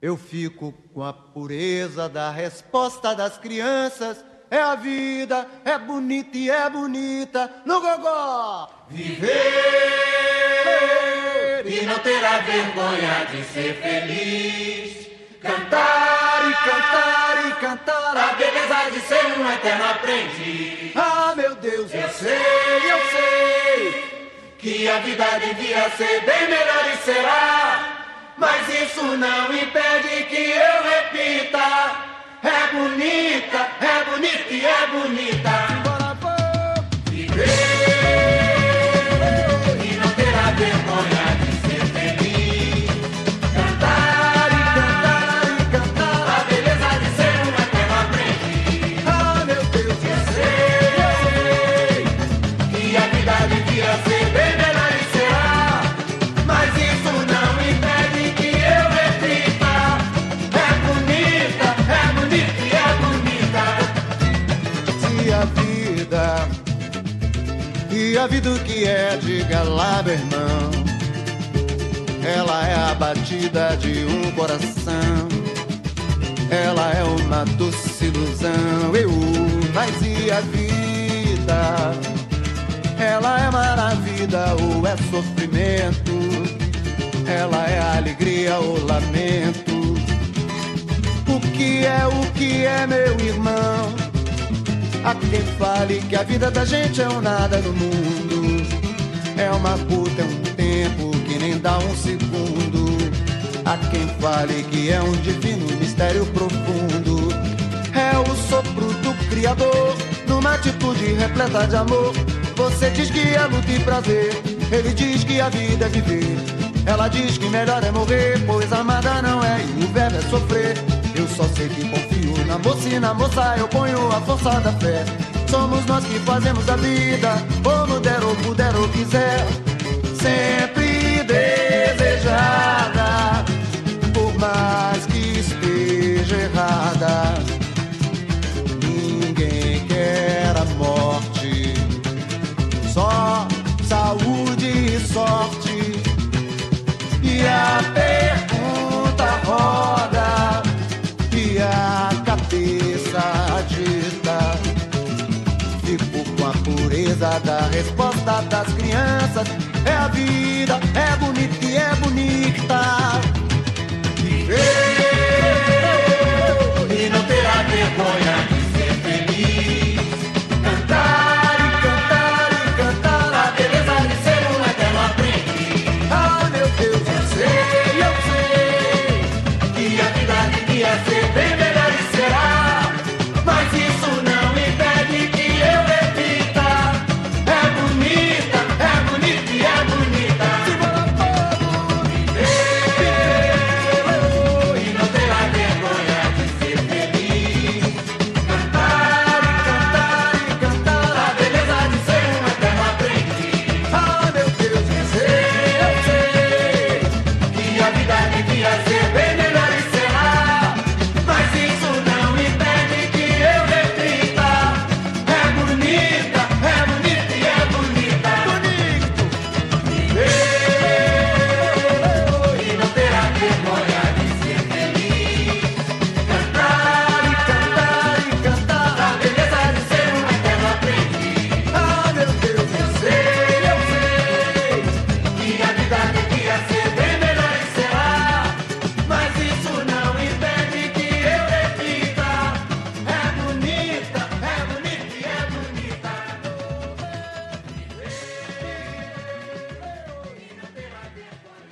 Eu fico com a pureza da resposta das crianças. É a vida, é bonita e é bonita no gogó. Viver e não terá vergonha de ser feliz. Cantar e cantar e cantar a beleza de ser um eterno aprendiz. Ah, meu Deus, eu sei que a vida devia ser bem melhor e será. Mas isso não impede que eu repita. É bonita e é bonita. Viver e não terá vergonha de ser feliz. Cantar e cantar e cantar a beleza de ser um eterno aprendiz. Ah, meu Deus, Eu sei que a vida devia ser bem melhor e será. Mas isso não impede que eu repita. É bonita e é bonita. E a vida o que é, diga lá, meu irmão. Ela é a batida de um coração. Ela é uma doce ilusão. Mas e a vida? Ela é maravilha ou é sofrimento? Ela é alegria ou lamento? O que é, meu irmão? Há quem fale que a vida da gente é um nada no mundo. É uma puta, é um tempo que nem dá um segundo. Há quem fale que é um divino mistério profundo. É o sopro do Criador, numa atitude repleta de amor. Você diz que é luta e prazer, ele diz que a vida é viver. Ela diz que melhor é morrer, pois amada não é e o verbo é sofrer. Eu só sei que confio na moça e na moça eu ponho a força da fé. Somos nós que fazemos a vida, como der ou puder ou quiser. Sempre desejada, por mais que esteja errada. Ninguém quer a morte, só saúde e sorte. E a pergunta roda e a cabeça agita. Fico com a pureza da resposta das crianças. É a vida, é bonita e é bonita.